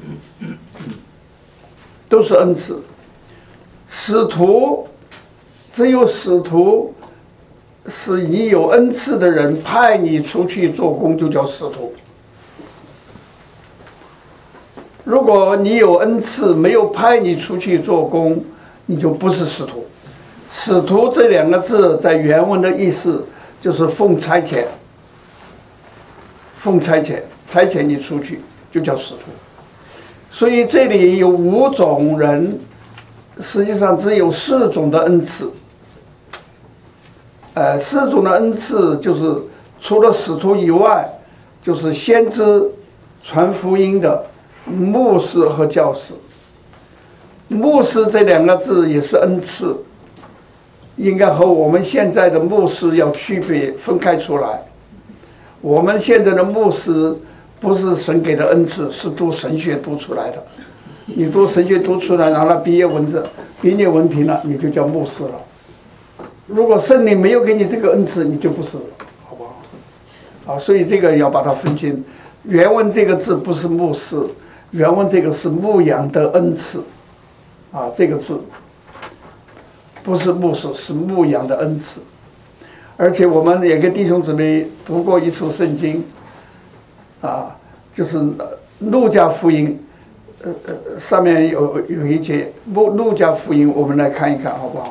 都是恩赐。使徒，只有使徒是你有恩赐的人派你出去做工，就叫使徒。如果你有恩赐，没有派你出去做工，你就不是使徒。使徒这2个字在原文的意思就是奉差遣，奉差遣，差遣你出去就叫使徒。所以这里有5种人，实际上只有4种的恩赐。4种的恩赐就是除了使徒以外，就是先知、传福音的、牧师和教师。牧师这2个字也是恩赐，应该和我们现在的牧师要区别分开出来。我们现在的牧师不是神给的恩赐，是读神学读出来的。你读神学读出来，拿了毕业文凭了，你就叫牧师了。如果圣灵没有给你这个恩赐，你就不是了，好不好？啊，所以这个要把它分清。原文这个字不是牧师，原文这个是牧养的恩赐，啊，这个字不是牧师，是牧养的恩赐。而且我们也跟弟兄姊妹读过一处圣经，啊，就是路加福音，上面有一节路加福音，我们来看一看，好不好？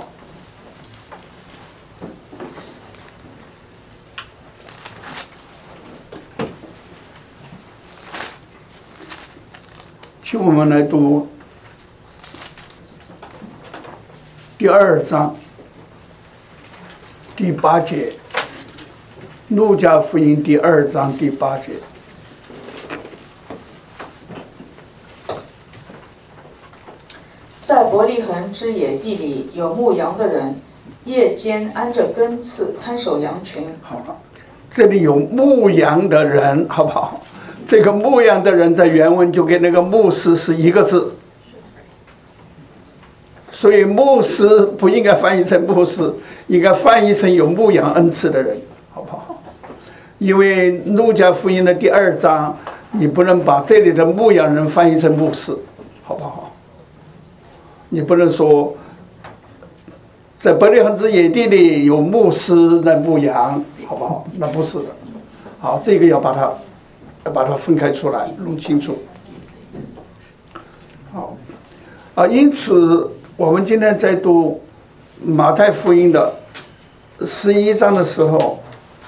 请我们来读第2章第8节，路加福音第2章第8节。 在伯利恒之野地里有牧羊的人，夜间安着根刺看守羊群。 好了，这里有牧羊的人，好不好？这个牧羊的人在原文就跟那个牧师是一个字，所以牧师不应该翻译成牧师，应该翻译成有牧羊恩赐的人，好不好？因为路加福音的第2章，你不能把这里的牧羊人翻译成牧师，好不好？你不能说在伯利恒之野地里有牧师来牧羊，好不好？那不是的。好，这个要把它分开出来，弄清楚。好，因此我们今天在读马太福音的11章的时候，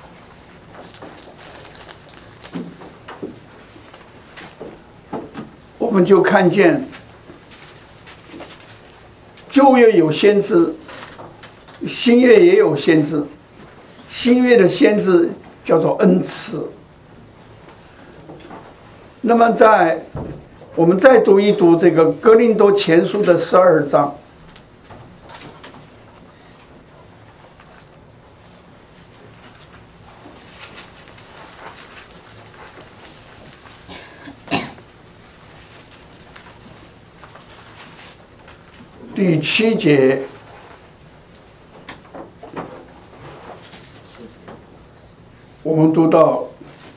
我们就看见旧约有先知，新约也有先知。新约的先知叫做恩赐。那么我们再读一读这个哥林多前书的12章。第7节，我们读到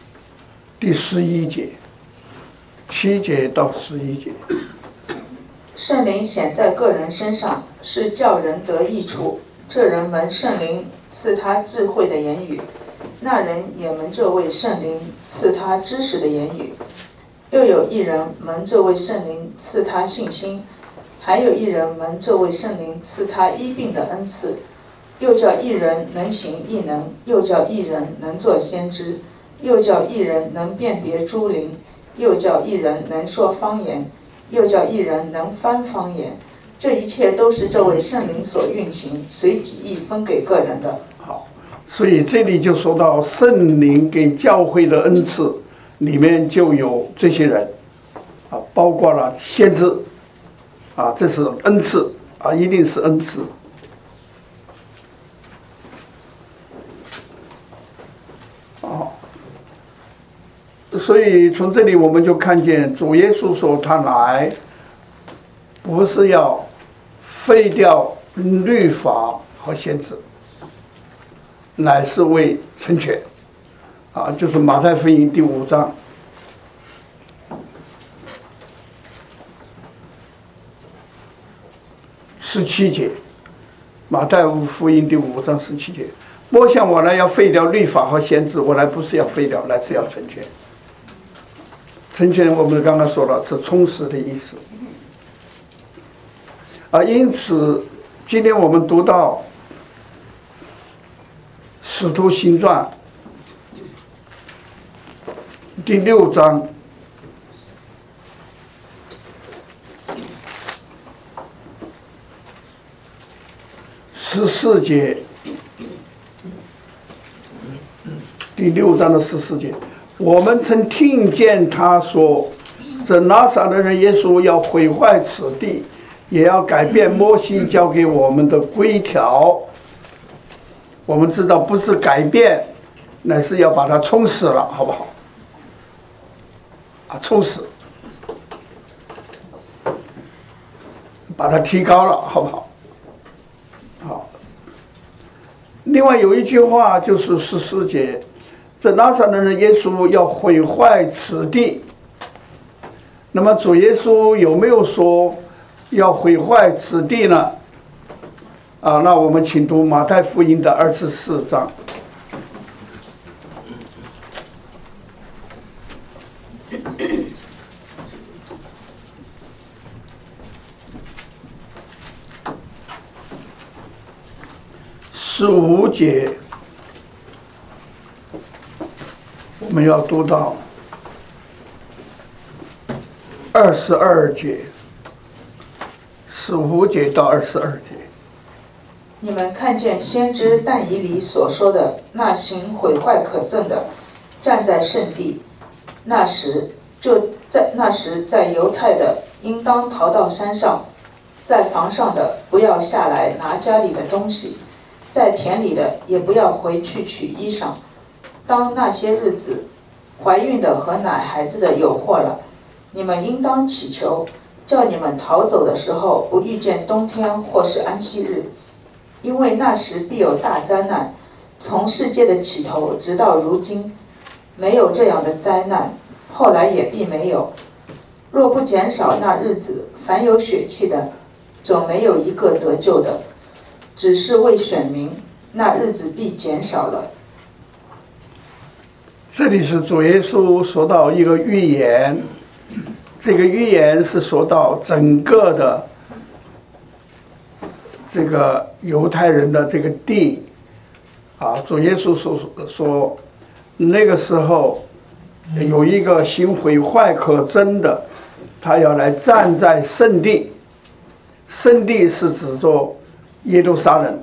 第11节，7节到11节。 圣灵显在个人身上，是叫人得益处。这人蒙圣灵赐他智慧的言语，那人也蒙这位圣灵赐他知识的言语。又有一人蒙这位圣灵赐他信心，还有一人蒙这位圣灵赐他医病的恩赐。又叫一人能行异能，又叫一人能作先知，又叫一人能辨别诸灵，又叫一人能说方言，又叫一人能翻方言。这一切都是这位圣灵所运行，随己意分给个人的。 好，所以这里就说到圣灵给教会的恩赐里面就有这些人啊，包括了先知啊，这是恩赐啊，一定是恩赐。所以从这里我们就看见主耶稣说他来不是要废掉律法和先知，乃是为成全啊，就是马太福音第5章17节，马太福音第5章17节，莫想我来要废掉律法和先知，我来不是要废掉，乃是要成全。成全我们刚刚说了是充实的意思啊，因此今天我们读到使徒行传第6章14节，第6章的14节，我们曾听见他说，这拿撒勒人耶稣要毁坏此地，也要改变摩西交给我们的规条。我们知道不是改变，乃是要把它充实了，好不好？啊，充实，把它提高了，好不好？好。另外有一句话就是14节。这拿撒勒人耶稣要毁坏此地，那么主耶稣有没有说要毁坏此地呢？啊，那我们请读马太福音的24章。15节。我们要读到22节，15节到22节。 你们看见先知但以理所说的那行毁坏可憎的，站在圣地。那时在犹太的，应当逃到山上；在房上的，不要下来拿家里的东西；在田里的，也不要回去取衣裳。当那些日子，怀孕的和奶孩子的有祸了，你们应当祈求，叫你们逃走的时候不遇见冬天或是安息日，因为那时必有大灾难，从世界的起头直到如今，没有这样的灾难，后来也必没有。若不减少那日子，凡有血气的，总没有一个得救的，只是为选民，那日子必减少了。 这里是主耶稣说到一个预言，这个预言是说到整个的这个犹太人的这个地啊，主耶稣说那个时候有一个行毁坏可憎的，他要来站在圣地，圣地是指着耶路撒冷，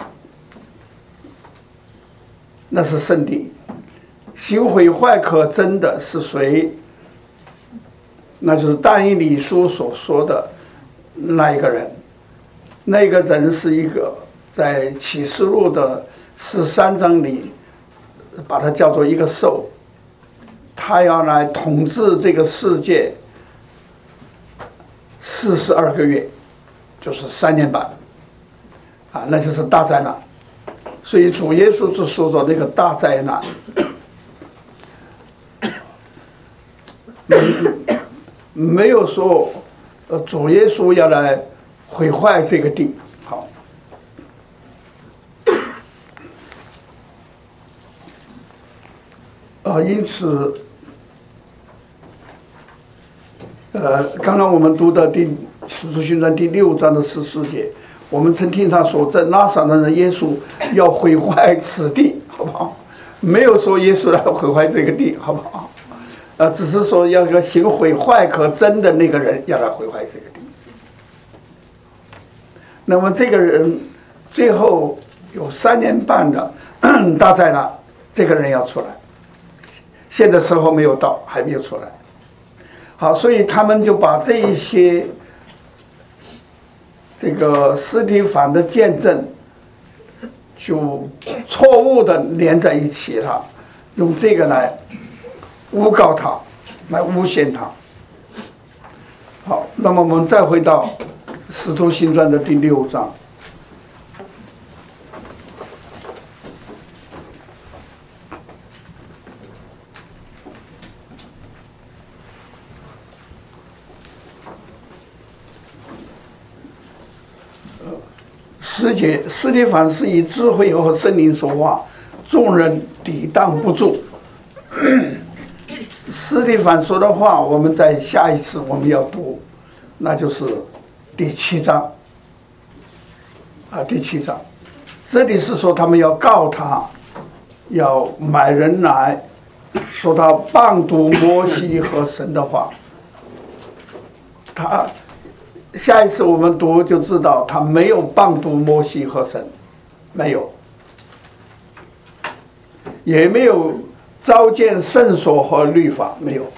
那是圣地。行毁坏可憎的是谁？那就是但以理书所说的那一个人。那个人是一个在启示录的13章里把它叫做一个兽，他要来统治这个世界42个月，就是3年半啊，那就是大灾难。所以主耶稣就说到那个大灾难，没有说主耶稣要来毁坏这个地。好，因此，刚刚我们读的使徒行传第6章的14节，我们曾听他说，在拿撒勒人耶稣要毁坏此地，好不好？没有说耶稣来毁坏这个地，好不好？只是说要个行毁坏可憎的那个人要来毁坏这个地。那么这个人最后有3年半的大灾难，这个人要出来。现在时候没有到，还没有出来。好，所以他们就把这一些这个司提反的见证，就错误的连在一起了，用这个来诬告他，来诬陷他。好，那么我们再回到《使徒行传》的第6章。10节，司提反是以智慧和圣灵说话，众人抵挡不住。司提反说的话，我们在下一次我们要读，那就是第7章。第7章，这里是说他们要告他，要买人来，说他谤读摩西和神的话。他下一次我们读就知道，他没有谤读摩西和神，没有，也没有召见圣所和律法，没有，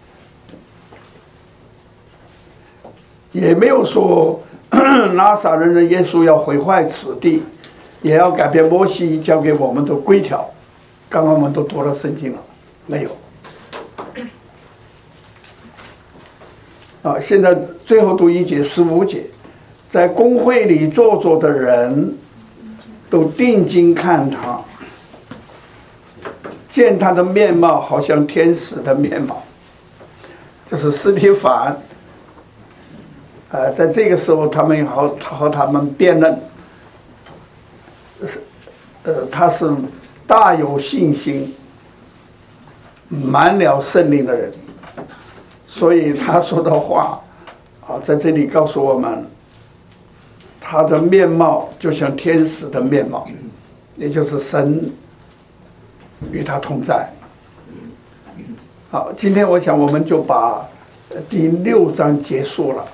也没有说拿撒勒人耶稣要毁坏此地，也要改变摩西交给我们的规条。刚刚我们都读了圣经了，没有。现在最后读1节15节，在公会里坐着的人都定睛看他，见他的面貌好像天使的面貌。就是司提反，在这个时候他们和他们辩论，他是大有信心、满了圣灵的人。所以他说的话，在这里告诉我们，他的面貌就像天使的面貌，也就是神与他同在。好，今天我想我们就把第6章结束了。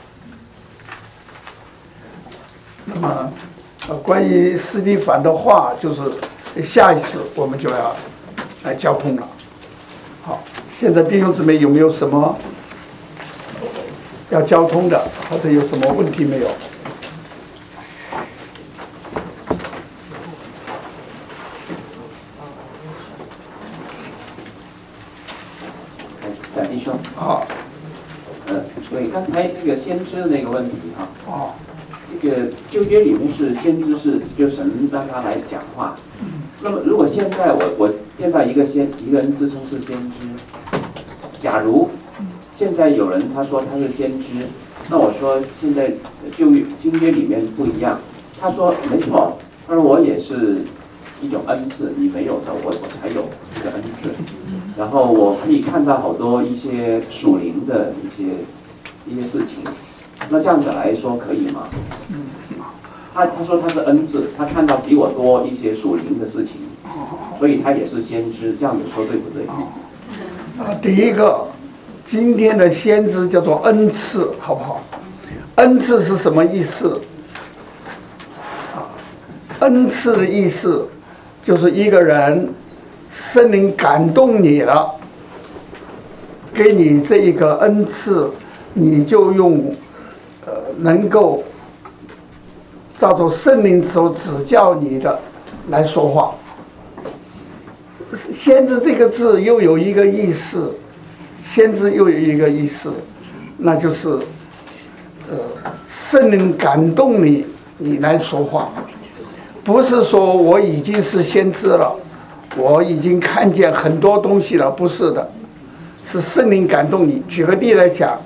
那么，关于司提反的话，就是下一次我们就要来交通了。好，现在弟兄姊妹有没有什么要交通的，或者有什么问题没有？ 弟兄， 好， 对，刚才那个先知那个问题哈，这个旧约里面是先知是就神让他来讲话，那么如果现在我见到一个人自称是先知，假如现在有人他说他是先知，那我说现在新约里面不一样，他说没错，他说我也是一种恩赐，你没有的我才有这个恩赐，然后我可以看到好多一些属灵的一些事情，那这样子来说可以吗？他说他是恩赐，他看到比我多一些属灵的事情，所以他也是先知，这样子说对不对？ 第一个，今天的先知叫做恩赐，好不好？恩赐是什么意思？恩赐的意思就是一个人圣灵感动你了，给你这一个恩赐，你就用能够照着圣灵所指教你的来说话。先知这个字又有一个意思，先知又有一个意思，那就是圣灵感动你，你来说话，不是说我已经是先知了，我已经看见很多东西了，不是的，是圣灵感动你。举个例来讲，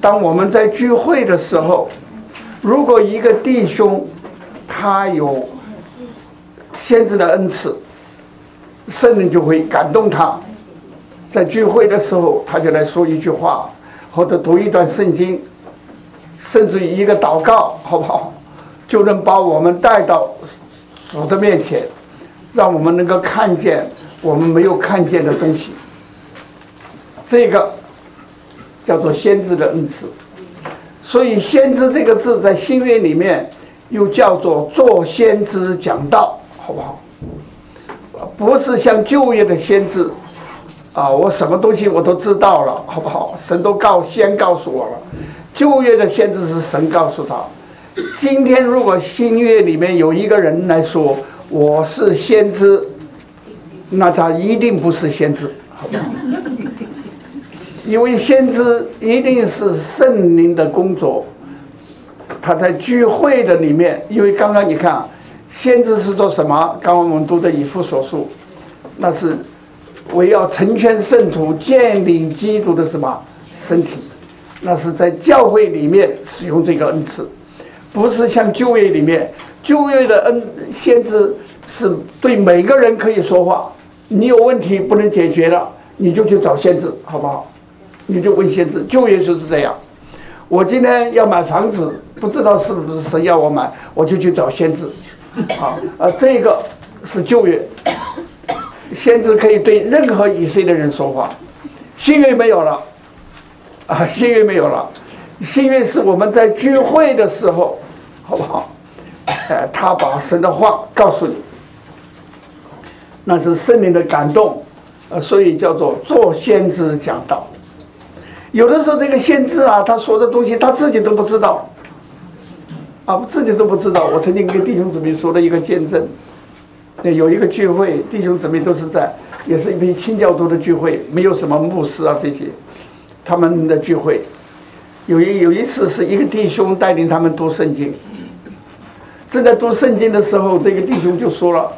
当我们在聚会的时候，如果一个弟兄他有先知的恩赐，圣灵就会感动他，在聚会的时候他就来说一句话，或者读一段圣经，甚至于一个祷告，好不好？就能把我们带到主的面前，让我们能够看见我们没有看见的东西。这个叫做先知的恩赐。所以先知这个字在新约里面又叫做做先知讲道，好不好？不是像旧约的先知我什么东西我都知道了，好不好？神都先告诉我了。旧约的先知是神告诉他。今天如果新约里面有一个人来说我是先知，那他一定不是先知，好不好？因为先知一定是圣灵的工作，他在聚会的里面，因为刚刚你看先知是做什么？刚刚我们读的以弗所书，那是为要成全圣徒，建立基督的什么身体，那是在教会里面使用这个恩赐，不是像旧约里面，旧约的先知是对每个人可以说话，你有问题不能解决了，你就去找先知，好不好？你就问先知，旧约就是这样。我今天要买房子，不知道是不是神要我买，我就去找先知。这个是旧约，先知可以对任何以色列人说话。新约没有了，新约没有了。新约是我们在聚会的时候，好不好？他把神的话告诉你，那是圣灵的感动，所以叫做做先知讲道。有的时候这个先知他说的东西他自己都不知道，自己都不知道。我曾经跟弟兄姊妹说了一个见证，有一个聚会，弟兄姊妹都是也是一批清教徒的聚会，没有什么牧师这些，他们的聚会，有一次是一个弟兄带领他们读圣经，正在读圣经的时候，这个弟兄就说了，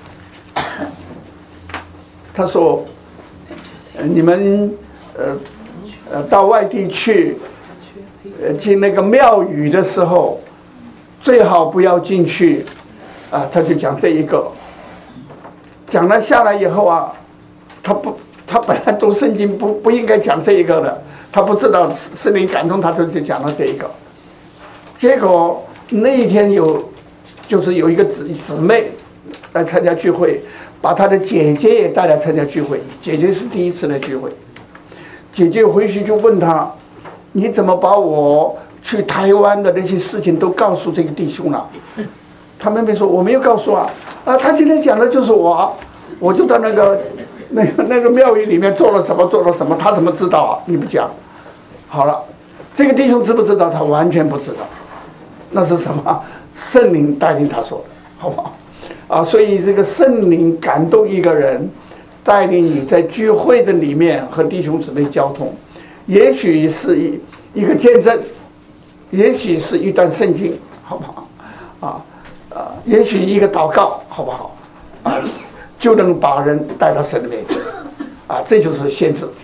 他说，你们到外地去进那个庙宇的时候，最好不要进去他就讲这一个，讲了下来以后他本来读圣经不应该讲这一个的，他不知道圣灵感动他，就讲了这一个。结果那一天就是有一个姊妹来参加聚会，把她的姐姐也带来参加聚会，姐姐是第一次来聚会。姐姐回去就问他，你怎么把我去台湾的那些事情都告诉这个弟兄了？他妹妹说我没有告诉他今天讲的就是我就到那个庙宇里面做了什么，他怎么知道你不讲。好了，这个弟兄知不知道？他完全不知道，那是什么？圣灵带领他说的，好不好？所以这个圣灵感动一个人，带领你在聚会的里面和弟兄姊妹交通，也许是一个见证，也许是一段圣经，好不好？也许一个祷告，好不好？就能把人带到神的面前，这就是先知。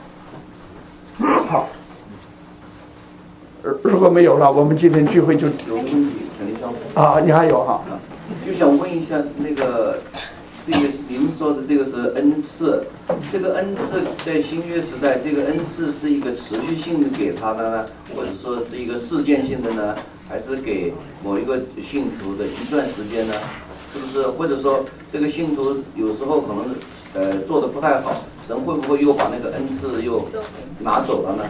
好，如果没有了，我们今天聚会就有问题，陈立章。 你还有就想问一下这个您说的这个是恩赐，这个恩赐在新约时代，这个恩赐是一个持续性的给他的呢，或者说是一个事件性的呢，还是给某一个信徒的一段时间呢？是不是？或者说这个信徒有时候可能做的不太好，神会不会又把那个恩赐又拿走了呢？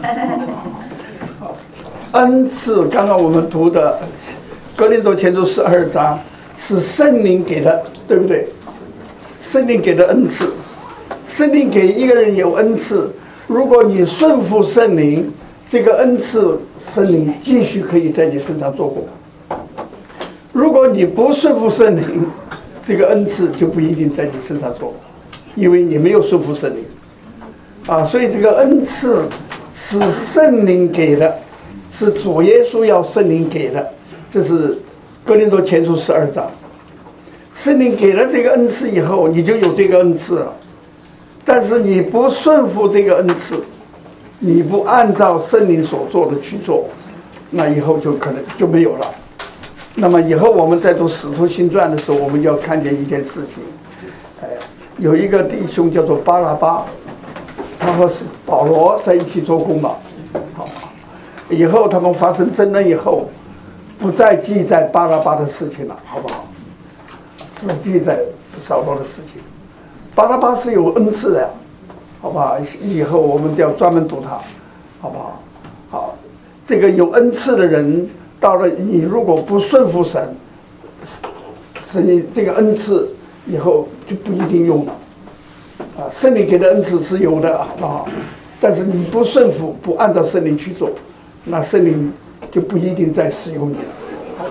恩赐，刚刚我们读的哥林多前书12章是圣灵给的，对不对？圣灵给的恩赐，圣灵给一个人有恩赐，如果你顺服圣灵，这个恩赐圣灵继续可以在你身上做工。如果你不顺服圣灵，这个恩赐就不一定在你身上做，因为你没有顺服圣灵所以这个恩赐是圣灵给的，是主耶稣要圣灵给的，这是哥林多前书12章。圣灵给了这个恩赐以后，你就有这个恩赐了，但是你不顺服这个恩赐， 你不按照圣灵所做的去做，那以后就可能就没有了。那么以后我们在读《使徒行传》的时候，我们要看见一件事情，有一个弟兄叫做巴拉巴，他和保罗在一起做工嘛，好，以后他们发生争论以后，不再记载巴拉巴的事情了，好不好？只记载扫罗的事情。巴拉巴是有恩赐的，好不好？以后我们就要专门读他，好不好？好，这个有恩赐的人，到了你如果不顺服神，神这个恩赐以后就不一定用了。圣灵给的恩赐是有的，好不好？但是你不顺服，不按照圣灵去做，那圣灵就不一定再使用你了。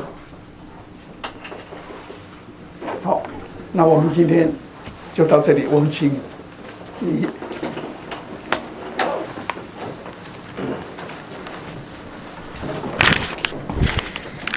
好，那我们今天就到这里，我们请你。